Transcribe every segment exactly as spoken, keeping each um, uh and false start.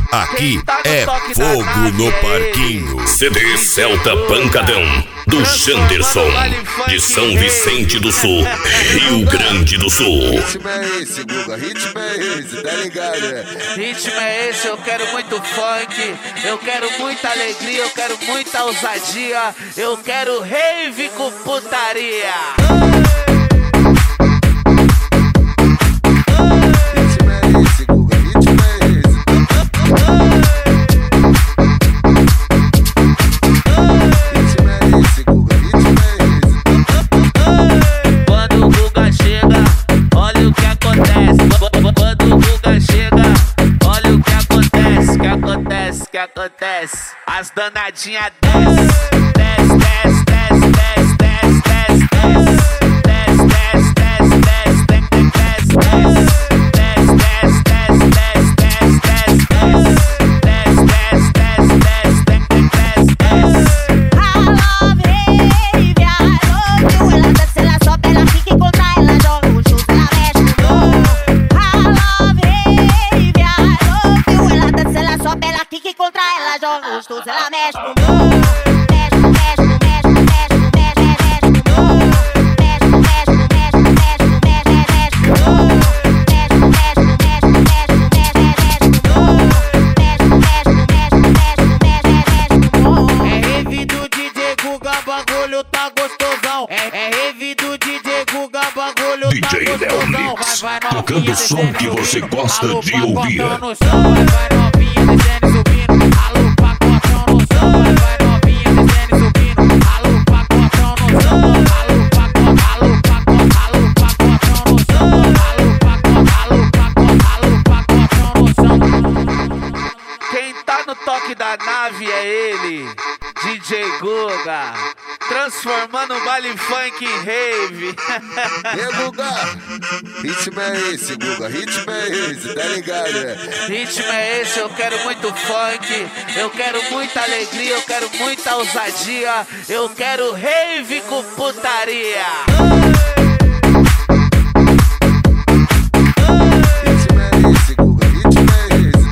Aqui é fogo no parquinho. C D Celta Pancadão, do Janderson, de São Vicente do Sul, Rio Grande do Sul. Ritmo é esse, Guga, ritmo é esse, tá ligado, né? Ritmo é esse, eu quero muito funk, eu quero muita alegria, eu quero muita ousadia, eu quero rave com putaria. Ritmo é esse, Guga, ritmo é esse. Ritmo é esse, Guga, ritmo é esse. Quando o Guga chega, olha o que acontece. Quando o Guga chega, olha o que acontece. Que acontece, que acontece. As danadinhas desce, desce, desce, desce, desce, desce, desce, desce. Ela mexe pro mundo, mexe, mexe, mexe, mexe, mexe, mexe pro mundo, mexe, mexe, mexe, mexe, mexe, mexe pro mundo, mexe, mexe, mexe, mexe, mexe, mexe pro mundo, mexe, mexe, mexe, mexe, mexe, mexe pro mundo. É rave do D J Guga, bagulho tá gostosão. É, é rave do D J Guga, bagulho tá D J Léo gostosão. Mix, Vai, vai, tocando o som que você gosta de ouvir. Vai, vai novinha descendo e subindo. Alô, pacotão no som. Vai, vai novinha descendo e subindo. Alô, pacotão no som. Alô, pacotão, alô, pacotão, alô, pacotão no som. Alô, pacotão, alô, pacotão, alô, pacotão no som. Quem tá no toque da nave é ele, D J Guga, transformando o baile funk em rave. E Guga, ritmo é esse, Guga, ritmo é esse, tá ligado, né? Ritmo é esse, eu quero muito funk, eu quero muita alegria, eu quero muita ousadia, eu quero rave com putaria. Ritmo é esse, Guga, ritmo é esse.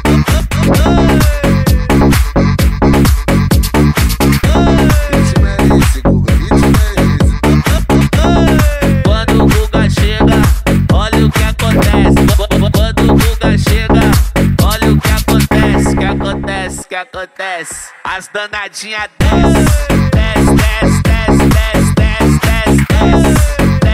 Ritmo é esse, Guga, ritmo é esse. Quando o Guga chega, olha o que acontece. Quando o Guga chega, olha o que acontece. Que acontece, que acontece. As danadinhas desce, desce, desce, desce, desce, desce, desce, desce.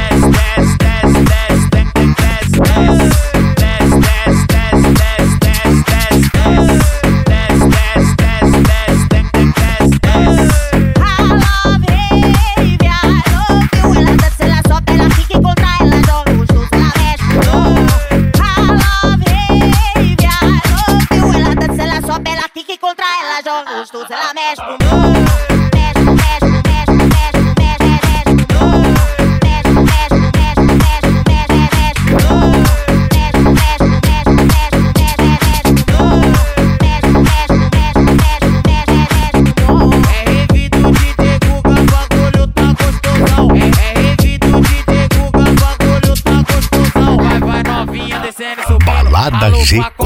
Ela mexe pro mundo, mexe, mexe, mexe, mexe, mexe, mexe pro mundo, mexe, mexe, mexe, mexe, mexe, mexe pro mundo, mexe, mexe, mexe, mexe, mexe, mexe pro mundo, mexe, mexe, mexe, mexe, mexe, mexe pro mundo. É rave do D J Guga, bagulho tá gostosão. É, é rave do D J Guga, bagulho tá gostosão. Vai, vai novinha descendo e subindo. Balada Alô, G